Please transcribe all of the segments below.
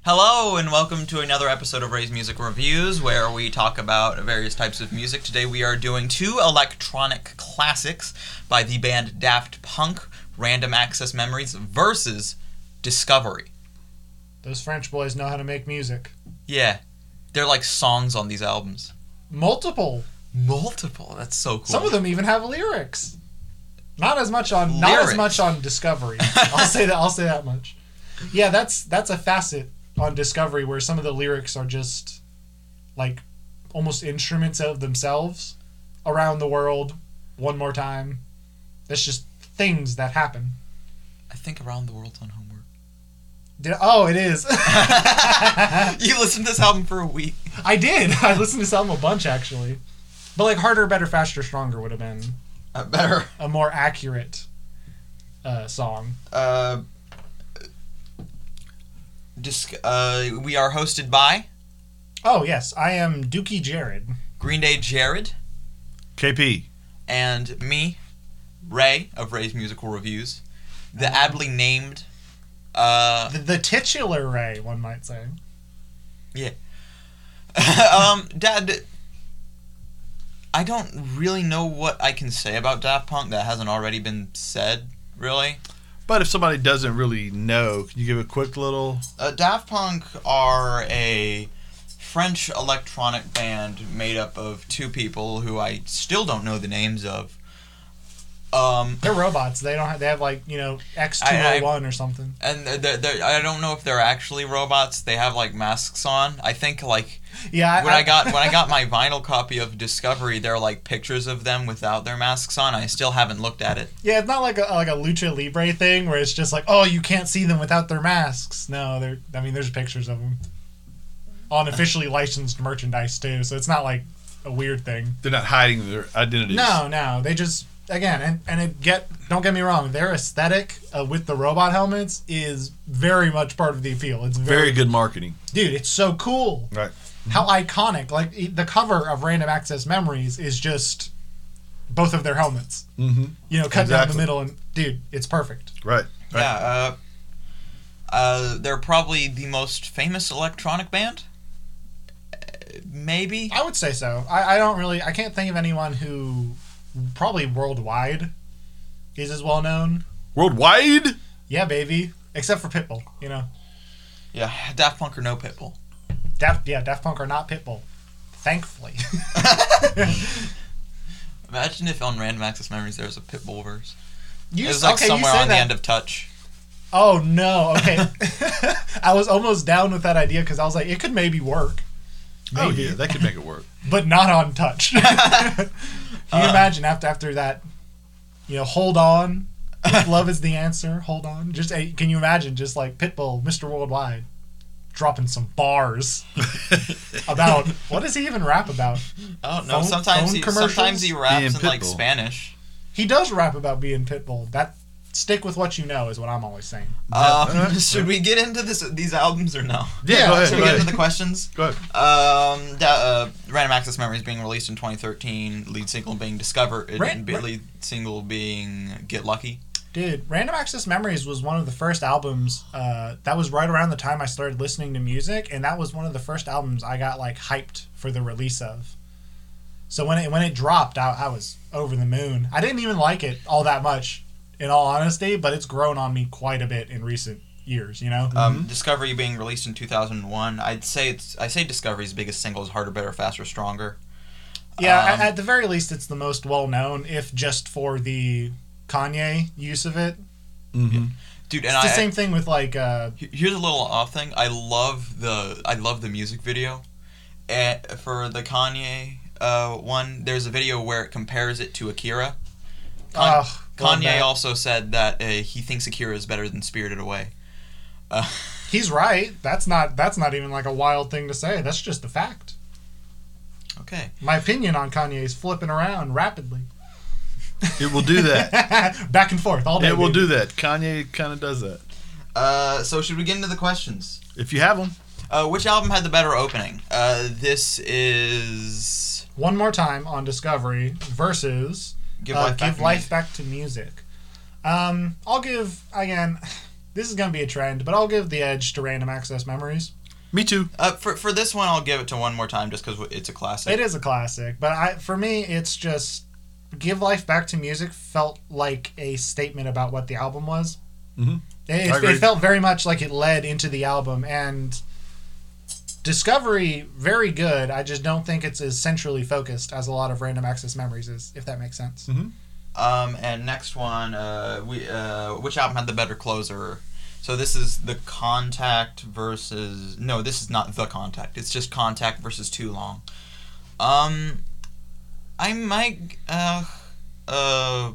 Hello and welcome to another episode of Ray's Music Reviews, where we talk about various types of music. Today we are doing two electronic classics by the band Daft Punk, Random Access Memories versus Discovery. Those French boys know how to make music. Yeah, they're like songs on these albums. Multiple. That's so cool. Some of them even have lyrics. Not as much on Discovery. I'll say that much. Yeah, that's a facet on Discovery where some of the lyrics are just like almost instruments of themselves. Around the world, one more time. That's just things that happen. I think Around the World's on homework. It is. You listened to this album for a week. I did. I listened to this album a bunch, actually. But like Harder, Better, Faster, Stronger would have been better. A more accurate song. We are hosted by... Oh, yes. I am Dookie Jared. Green Day Jared. KP. And me, Ray, of Ray's Musical Reviews. The aptly named... The titular Ray, one might say. Yeah. Dad... I don't really know what I can say about Daft Punk that hasn't already been said, really. But if somebody doesn't really know, can you give a quick little... Daft Punk are a French electronic band made up of two people who I still don't know the names of. They're robots. They have like, X201 or something. And I don't know if they're actually robots. They have like masks on. I think like... Yeah, when I got my vinyl copy of Discovery, there are like pictures of them without their masks on. I still haven't looked at it. Yeah, it's not like a Lucha Libre thing where it's just like, oh, you can't see them without their masks. No, there's pictures of them on officially licensed merchandise too. So it's not like a weird thing. They're not hiding their identities. No, they just again don't get me wrong, their aesthetic with the robot helmets is very much part of the appeal. It's very good marketing, dude. It's so cool. Right. How iconic. Like, the cover of Random Access Memories is just both of their helmets. Mm-hmm. Cut down the middle, and, dude, it's perfect. Right. Yeah, they're probably the most famous electronic band? Maybe? I would say so. I can't think of anyone who, probably worldwide, is as well known. Worldwide? Yeah, baby. Except for Pitbull, Yeah, Daft Punk or no Pitbull. Daft Punk are not Pitbull. Thankfully. Imagine if on Random Access Memories there was a Pitbull verse. It was okay, somewhere on the end of Touch. Oh, no. Okay. I was almost down with that idea because I was like, it could maybe work. Maybe. Oh, yeah, that could make it work. But not on Touch. Can you imagine after that, Hold On, if love is the answer, hold on. Just can you imagine just like Pitbull, Mr. Worldwide, dropping some bars about, what does he even rap about? I don't know. Sometimes he raps in like Spanish. He does rap about being Pitbull. Stick with what you know is what I'm always saying. Should we get into these albums or no? Yeah, go ahead. Should we get into the questions? Go ahead. Random Access Memories being released in 2013, lead single being Discover, lead single being Get Lucky. Dude, Random Access Memories was one of the first albums that was right around the time I started listening to music, and that was one of the first albums I got like hyped for the release of. So when it dropped, I was over the moon. I didn't even like it all that much, in all honesty, but it's grown on me quite a bit in recent years, Discovery being released in 2001, I say Discovery's biggest single is Harder, Better, Faster, Stronger. Yeah, at the very least, it's the most well-known, if just for the Kanye use of it. Mm-hmm. Dude, and it's the same thing with like... Here's a little off thing. I love the music video. For the Kanye one, there's a video where it compares it to Akira. Kanye also said that he thinks Akira is better than Spirited Away. He's right. That's not even like a wild thing to say. That's just a fact. Okay. My opinion on Kanye is flipping around rapidly. It will do that. Back and forth all day. It will do that. Kanye kind of does that. So should we get into the questions? If you have them. Which album had the better opening? This is... One More Time on Discovery versus... Give Life Back to Music. I'll give, again, this is going to be a trend, but I'll give the edge to Random Access Memories. Me too. For this one, I'll give it to One More Time just because it's a classic. It is a classic, but for me, it's just Give Life Back to Music felt like a statement about what the album was. Mm-hmm. It felt very much like it led into the album, and Discovery, very good. I just don't think it's as centrally focused as a lot of Random Access Memories is, if that makes sense. Mm-hmm. And next one, which album had the better closer? So this is The Contact versus... No, this is not The Contact. It's just Contact versus Too Long. I might... I'll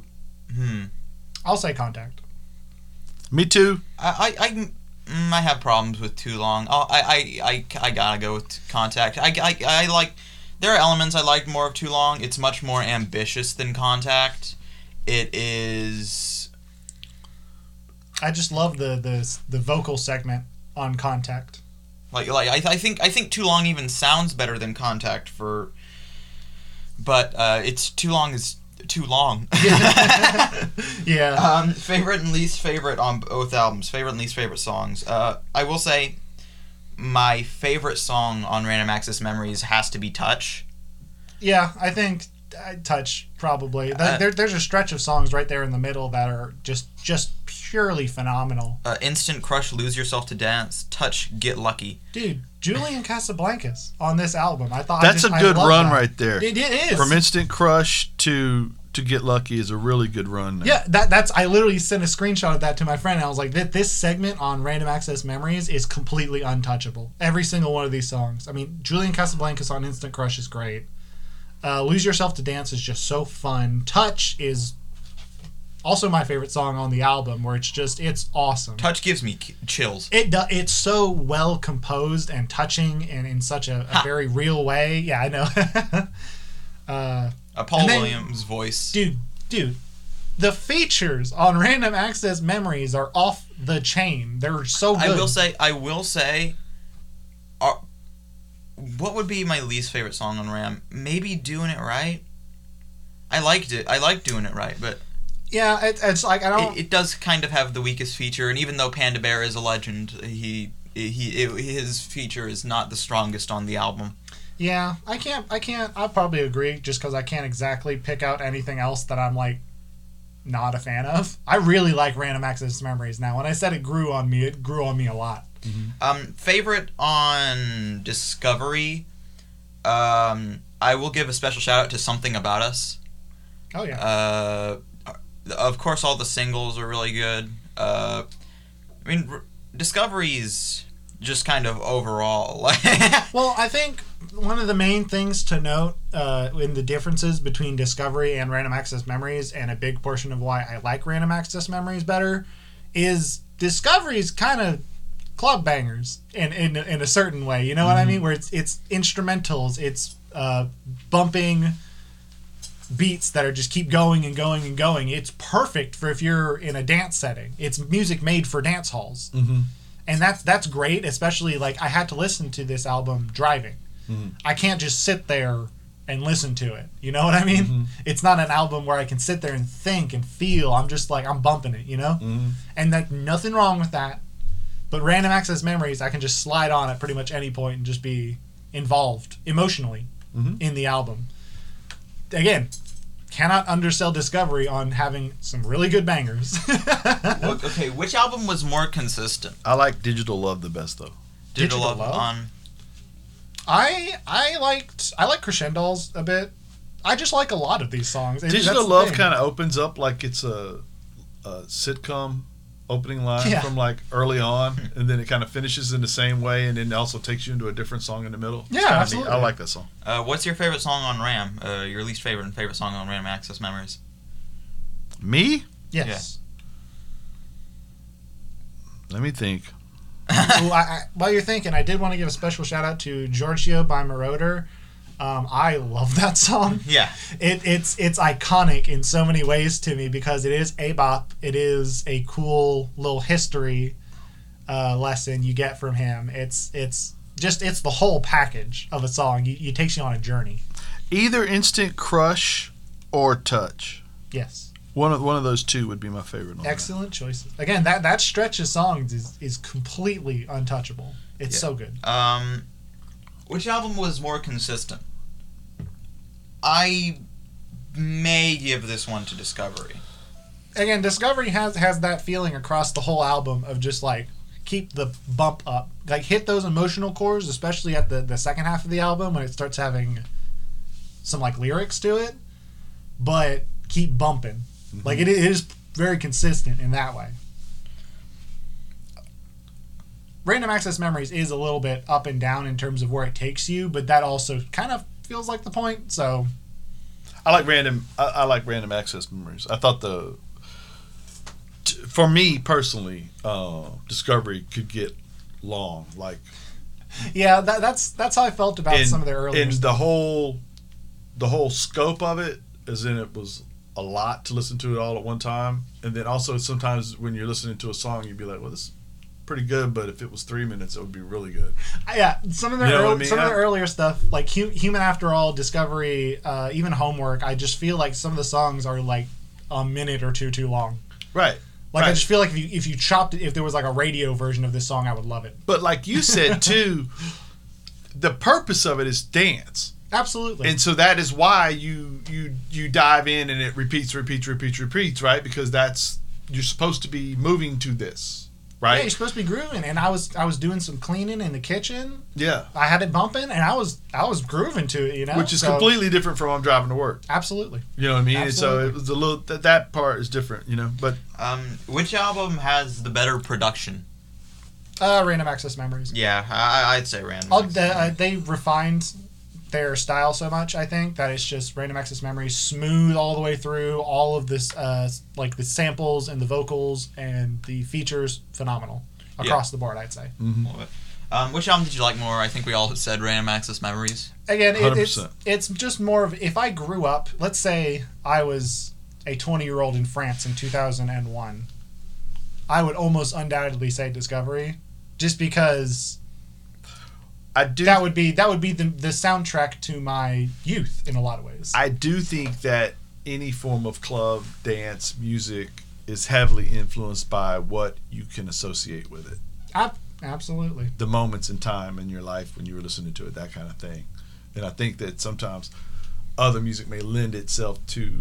say Contact. Me too. I have problems with Too Long. I gotta go with Contact. I like... There are elements I like more of Too Long. It's much more ambitious than Contact. It is... I just love the vocal segment on Contact. I think Too Long even sounds better than Contact but it's Too Long is too long. Yeah. Favorite and least favorite on both albums. Favorite and least favorite songs. I will say my favorite song on Random Access Memories has to be Touch. Yeah, I think Touch probably. There's a stretch of songs right there in the middle that are just purely phenomenal. Instant Crush, Lose Yourself to Dance, Touch, Get Lucky. Dude, Julian Casablancas on this album. I thought that's a good run that. right there. It is. From Instant Crush to Get Lucky is a really good run there. Yeah, that's. I literally sent a screenshot of that to my friend, and I was like, this segment on Random Access Memories is completely untouchable. Every single one of these songs. I mean, Julian Casablancas on Instant Crush is great. Lose Yourself to Dance is just so fun. Touch is also my favorite song on the album, where it's awesome. Touch gives me chills. It's so well composed and touching, and in such a very real way. Yeah, I know. Paul Williams' voice. Dude, the features on Random Access Memories are off the chain. They're so good. I will say, what would be my least favorite song on Ram? Maybe Doing It Right. I liked it. I like Doing It Right, but yeah, it's like I don't. It does kind of have the weakest feature, and even though Panda Bear is a legend, his feature is not the strongest on the album. Yeah, I can't. I'll probably agree, just because I can't exactly pick out anything else that I'm like not a fan of. I really like Random Access Memories now. When I said it grew on me a lot. Mm-hmm. Favorite on Discovery, I will give a special shout out to Something About Us. Oh yeah. Of course, all the singles are really good. I mean, Discovery's just kind of overall. Well, I think one of the main things to note in the differences between Discovery and Random Access Memories, and a big portion of why I like Random Access Memories better, is Discovery's kind of club bangers in a certain way. You know what I mean? Where it's instrumentals, it's bumping beats that are just keep going and going and going. It's perfect for if you're in a dance setting. It's music made for dance halls. Mm-hmm. And that's great, especially like I had to listen to this album driving. Mm-hmm. I can't just sit there and listen to it. You know what I mean? Mm-hmm. It's not an album where I can sit there and think and feel. I'm just like, I'm bumping it, you know? Mm-hmm. And that nothing wrong with that. But Random Access Memories, I can just slide on at pretty much any point and just be involved emotionally in the album. Again, cannot undersell Discovery on having some really good bangers. Okay, which album was more consistent? I like Digital Love the best though. Digital Love on. I like Crescendos a bit. I just like a lot of these songs. Digital Love kind of opens up like it's a sitcom opening line from like early on, and then it kind of finishes in the same way, and then also takes you into a different song in the middle. Yeah, absolutely. I like that song. What's your favorite song on Ram? Your least favorite and favorite song on Random Access Memories? Me? Yes. Yeah. Let me think. While you're thinking, I did want to give a special shout out to Giorgio by Marauder. I love that song. Yeah. It's iconic in so many ways to me because it is a bop. It is a cool little history lesson you get from him. It's the whole package of a song. It takes you on a journey. Either Instant Crush or Touch. Yes. One of those two would be my favorite. Excellent choices. Again, that stretch of songs is completely untouchable. It's so good. Which album was more consistent? I may give this one to Discovery. Again, Discovery has that feeling across the whole album of just like keep the bump up, like hit those emotional chords, especially at the second half of the album when it starts having some like lyrics to it, but keep bumping. Mm-hmm. Like it is very consistent in that way. Random Access Memories is a little bit up and down in terms of where it takes you, but that also kind of feels like the point. So I like Random Access Memories. I thought for me personally, Discovery could get long. Like, yeah, that's how I felt about some of their earlier. And the whole scope of it, as in it was a lot to listen to it all at one time, and then also sometimes when you're listening to a song, you'd be like, well, this is pretty good, but if it was 3 minutes, it would be really good. Yeah, some of the earlier stuff, like Human After All, Discovery, even Homework, I just feel like some of the songs are like a minute or two too long. Right. Like I just feel like if you chopped it, if there was like a radio version of this song, I would love it. But like you said too, the purpose of it is dance. Absolutely. And so that is why you dive in and it repeats, right? Because you're supposed to be moving to this, right? Yeah, you're supposed to be grooving. And I was doing some cleaning in the kitchen. Yeah. I had it bumping and I was grooving to it, you know. Which is completely different from I'm driving to work. Absolutely. You know what I mean? Absolutely. And so it was a little that part is different, you know. But which album has the better production? Random Access Memories. Yeah, I'd say Random. They refined their style so much, I think, that it's just Random Access Memories, smooth all the way through, all of this like the samples and the vocals and the features, phenomenal across the board, I'd say. Mm-hmm. Which album did you like more? I think we all said Random Access Memories. Again, it's just more of, if I grew up, let's say I was a 20-year-old in France in 2001, I would almost undoubtedly say Discovery, just because that would be the soundtrack to my youth in a lot of ways. I do think that any form of club, dance, music is heavily influenced by what you can associate with it. Absolutely. The moments in time in your life when you were listening to it, that kind of thing. And I think that sometimes other music may lend itself to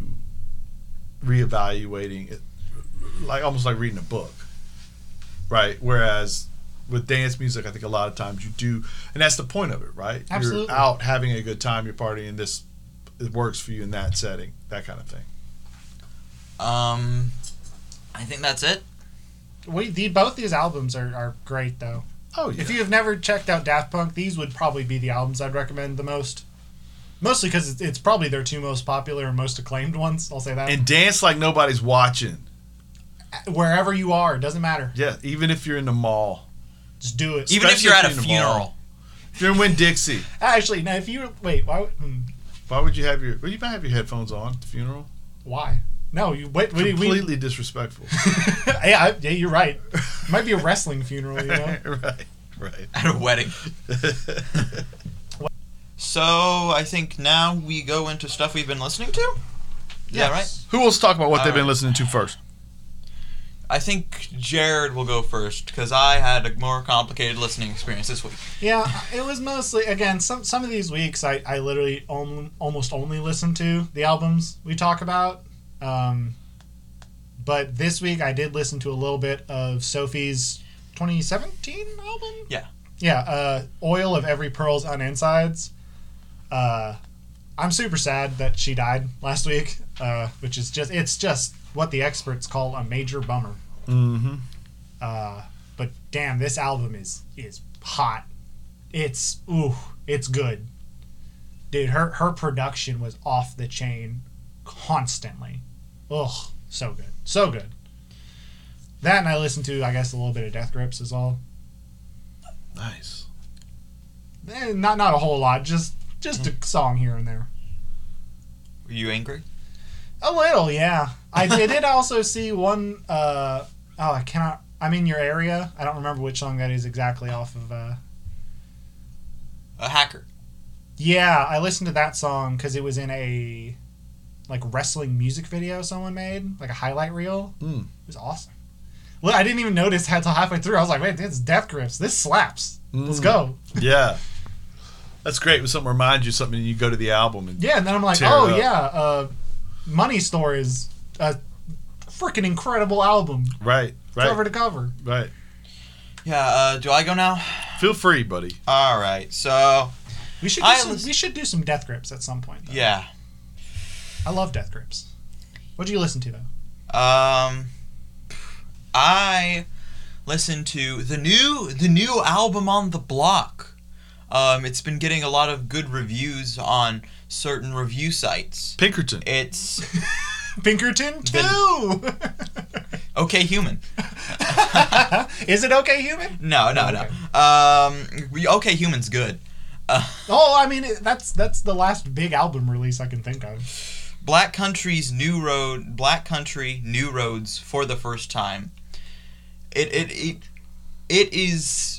reevaluating it, like almost like reading a book, right? Whereas with dance music, I think a lot of times you do, and that's the point of it, right? Absolutely. You're out having a good time, you're partying, it works for you in that setting, that kind of thing. I think that's it. Both these albums are great, though. Oh, yeah. If you have never checked out Daft Punk, these would probably be the albums I'd recommend the most. Mostly because it's probably their two most popular and most acclaimed ones, I'll say that. And dance like nobody's watching. Wherever you are, it doesn't matter. Yeah, even if you're in the mall. Just do it. Even if you're at a funeral. If you're in Winn-Dixie. Actually, now if you wait, why would you have your headphones on at the funeral? Why? No, you wait. Completely disrespectful. Yeah, you're right. It might be a wrestling funeral, you know. Right. At a wedding. So I think now we go into stuff we've been listening to. Is that right? Who wants to talk about what they've been listening to first? I think Jared will go first because I had a more complicated listening experience this week. Yeah, it was mostly, again, some of these weeks I literally almost only listen to the albums we talk about. But this week I did listen to a little bit of Sophie's 2017 album? Yeah. Yeah, Oil of Every Pearl's on Insides. I'm super sad that she died last week, which is just what the experts call a major bummer. Mm-hmm. But damn, this album is hot. It's good. Dude, her production was off the chain constantly. Ugh, so good. So good. That, and I listened to, I guess, a little bit of Death Grips is all. Nice. Not a whole lot, just a song here and there. Were you angry? A little, yeah. I did also see one, I'm in Your Area. I don't remember which song that is exactly off of. A Hacker. Yeah, I listened to that song because it was in a like wrestling music video someone made, like a highlight reel. It was awesome. Well, I didn't even notice until halfway through. I was like, wait, it's Death Grips. This slaps. Let's go. Yeah. That's great when something reminds you of something and you go to the album. And yeah, and then I'm like, Money Store is a freaking incredible album. Right. Cover to cover. Right. Yeah, do I go now? Feel free, buddy. All right, so... We should do some Death Grips at some point, though. Yeah. I love Death Grips. What did you listen to, though? I listened to the new album on the block. It's been getting a lot of good reviews on certain review sites. Pinkerton. It's Pinkerton 2. Okay Human. Is it Okay Human? No. Okay Human's good. I mean that's the last big album release I can think of. Black Country New Roads for the first time. It is,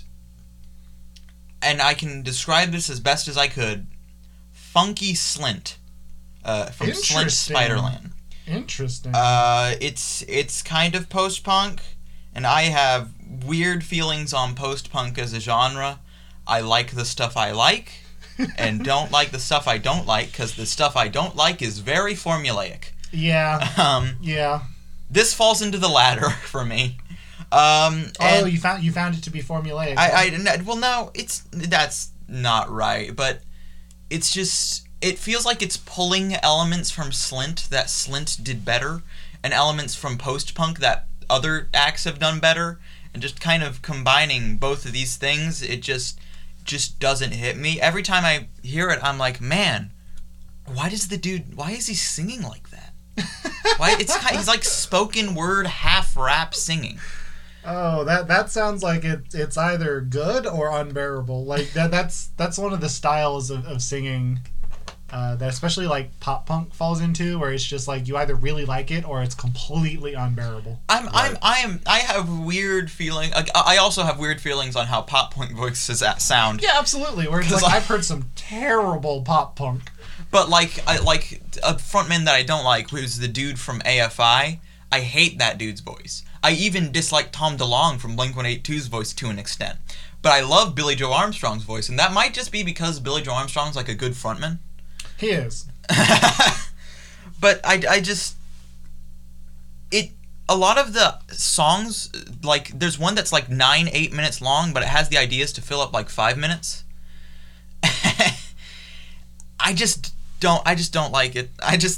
and I can describe this as best as I could, funky Slint from Slint Spiderland. Interesting. It's kind of post-punk, and I have weird feelings on post-punk as a genre. I like the stuff I like, and don't like the stuff I don't like, because the stuff I don't like is very formulaic. Yeah. Yeah. This falls into the latter for me. You found it to be formulaic. That's not right, but it's just, it feels like it's pulling elements from Slint that Slint did better, and elements from post-punk that other acts have done better, and just kind of combining both of these things, it just doesn't hit me. Every time I hear it, I'm like, man, why is he singing like that? He's like spoken word, half rap singing. Oh, that sounds like it's either good or unbearable. Like that's one of the styles of singing that especially like pop punk falls into, where it's just like you either really like it or it's completely unbearable. I have weird feeling. I also have weird feelings on how pop punk voices sound. Yeah, absolutely. Where it's like I've heard some terrible pop punk. But like a frontman that I don't like, who's the dude from AFI. I hate that dude's voice. I even dislike Tom DeLonge from Blink-182's voice to an extent. But I love Billy Joe Armstrong's voice, and that might just be because Billy Joe Armstrong's like a good frontman. He is. But I just... A lot of the songs, like, there's one that's like 9-8 minutes long, but it has the ideas to fill up like 5 minutes. I just don't like it.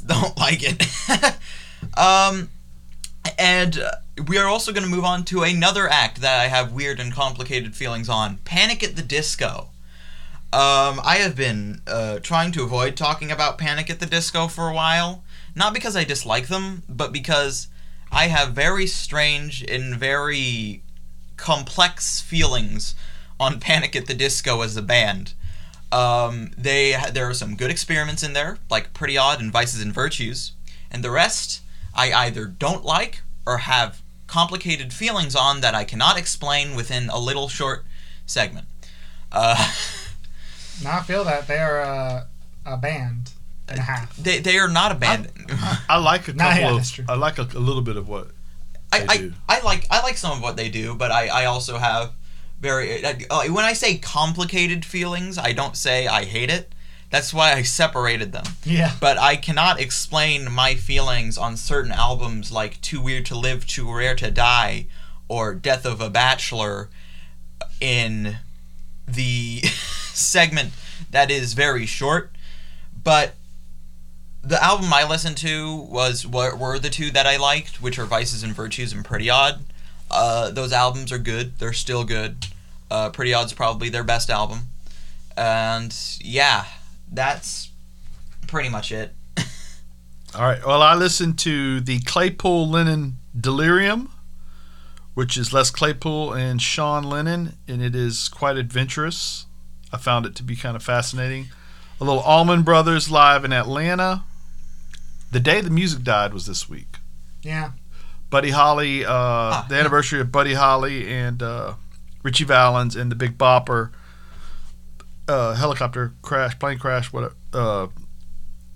And we are also going to move on to another act that I have weird and complicated feelings on. Panic at the Disco. I have been trying to avoid talking about Panic at the Disco for a while. Not because I dislike them, but because I have very strange and very complex feelings on Panic at the Disco as a band. There are some good experiments in there, like Pretty Odd and Vices and Virtues. And the rest, I either don't like or have complicated feelings on that I cannot explain within a little short segment. No, I feel that they are a band and a half. They are not a band. I like a couple of. I like a little bit of what they do. I like some of what they do, but I also have very when I say complicated feelings, I don't say I hate it. That's why I separated them. Yeah. But I cannot explain my feelings on certain albums like Too Weird to Live, Too Rare to Die, or Death of a Bachelor in the segment that is very short. But the album I listened to were the two that I liked, which are Vices and Virtues and Pretty Odd. Those albums are good. They're still good. Pretty Odd's probably their best album. And yeah, that's pretty much it. All right. Well, I listened to the Claypool Lennon Delirium, which is Les Claypool and Sean Lennon, and it is quite adventurous. I found it to be kind of fascinating. A little Allman Brothers live in Atlanta. The Day the Music Died was this week. Yeah. Buddy Holly, the anniversary of Buddy Holly and Richie Valens and the Big Bopper helicopter crash, plane crash, whatever.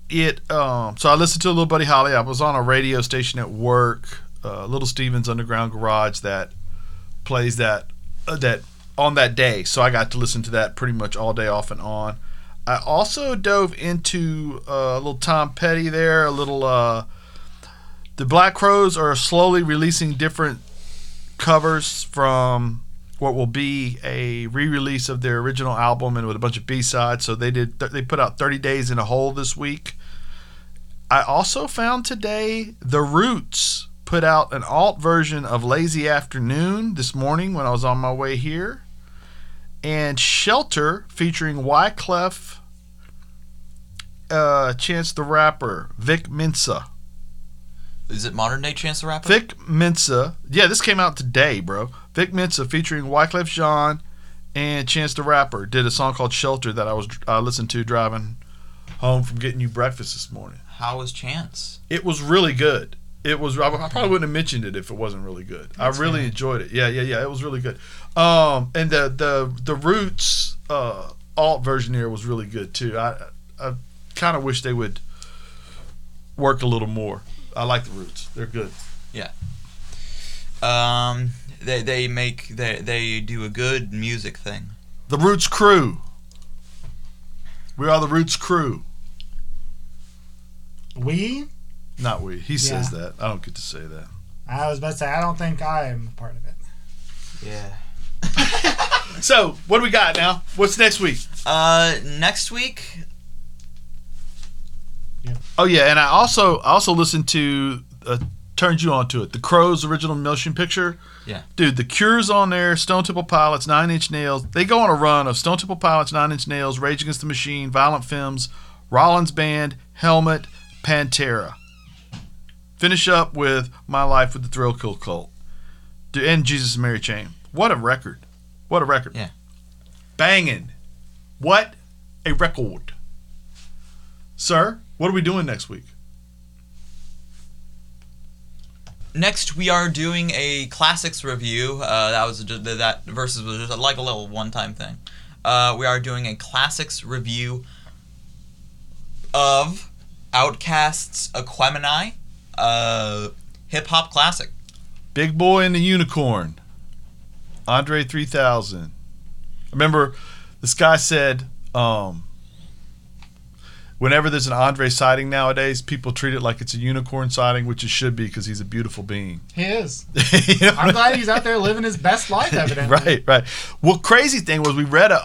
So I listened to Little Buddy Holly. I was on a radio station at work, Little Steven's Underground Garage, that plays that on that day. So I got to listen to that pretty much all day off and on. I also dove into a little Tom Petty there, a little. The Black Crowes are slowly releasing different covers from what will be a re-release of their original album, and with a bunch of B-sides. So they put out 30 Days in a Hole this week. I also found today The Roots put out an alt version of Lazy Afternoon this morning when I was on my way here. And Shelter featuring Wyclef, Chance the Rapper, Vic Mensa. Is it modern day Chance the Rapper? Vic Mensa. Yeah, this came out today, bro. Vic Mensa featuring Wyclef Jean and Chance the Rapper did a song called Shelter that I listened to driving home from getting you breakfast this morning. How was Chance? It was really good. It was. I probably wouldn't have mentioned it if it wasn't really good. That's I really enjoyed it. Yeah. It was really good. And the Roots alt version here was really good too. I kind of wish they would work a little more. I like the Roots. They're good. Yeah. They do a good music thing. The Roots Crew. We are the Roots Crew. We? Not we. He says that. I don't get to say that. I was about to say, I don't think I am a part of it. Yeah. So, what do we got now? What's next week? Next week. Yeah. Oh yeah, and I also listened to turned you on to it. The Crowes original motion picture. Yeah. Dude, The Cure's on there, Stone Temple Pilots, Nine Inch Nails. They go on a run of Stone Temple Pilots, Nine Inch Nails, Rage Against the Machine, Violent Femmes, Rollins Band, Helmet, Pantera. Finish up with My Life with the Thrill Kill Cult. And Jesus and Mary Chain. What a record. What a record. Yeah. Banging. What a record. Sir, what are we doing next week? Next, we are doing a classics review. That versus was just like a little one-time thing. We are doing a classics review of Outkast's Aquemini, hip-hop classic. Big Boy and the Unicorn. Andre 3000. Remember, this guy said, whenever there's an Andre sighting nowadays, people treat it like it's a unicorn sighting, which it should be because he's a beautiful being. He is. You know? I'm glad he's out there living his best life, evidently. Right. Well, crazy thing was we read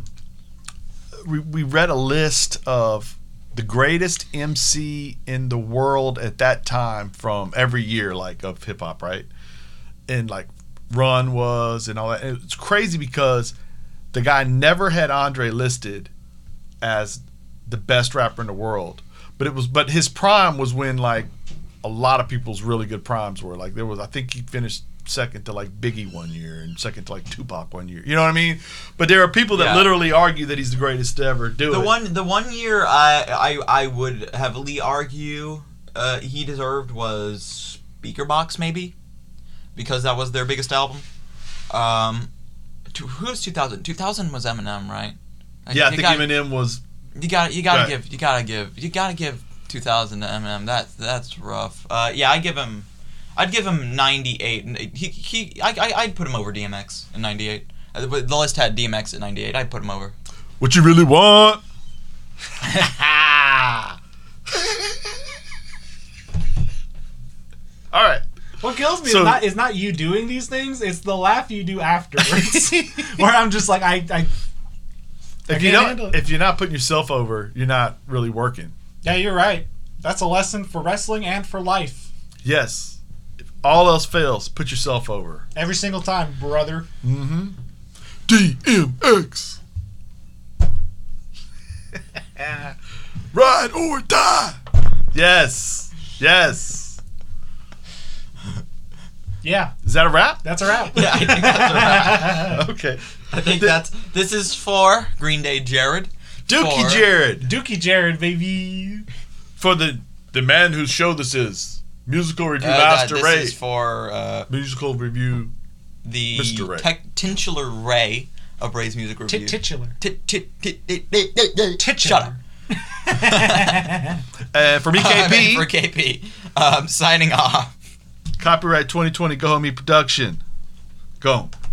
a list of the greatest MC in the world at that time from every year, like of hip hop, right? And like Run was and all that. And it's crazy because the guy never had Andre listed as the best rapper in the world, but his prime was when like a lot of people's really good primes were. Like I think he finished second to like Biggie one year and second to like Tupac one year. You know what I mean? But there are people that literally argue that he's the greatest to ever do it. The one year I would heavily argue he deserved was Speakerboxxx, maybe, because that was their biggest album. Who was 2000? 2000 was Eminem, right? Yeah, I think Eminem was. You gotta give 2000 to Eminem. That's rough. Yeah, I'd give him 98. I'd put him over DMX in 98. The list had DMX at 98. I'd put him over. What you really want? All right. What kills me is not you doing these things. It's the laugh you do afterwards, where I'm just like If you're not putting yourself over, you're not really working. Yeah, you're right. That's a lesson for wrestling and for life. Yes. If all else fails, put yourself over. Every single time, brother. Mm-hmm. DMX. Ride or die. Yes. Yeah. Is that a wrap? That's a wrap. Yeah, I think that's a wrap. Okay. I think this is for Green Day Jared. Dookie Jared, baby. For the man whose show this is. Musical Review Master Ray. This is for Musical Review the Mr. Ray. Titular Ray of Ray's Music Review. Titular. Shut up. For me, KP. For KP. Signing off. Copyright 2020 Go Home Production. Go.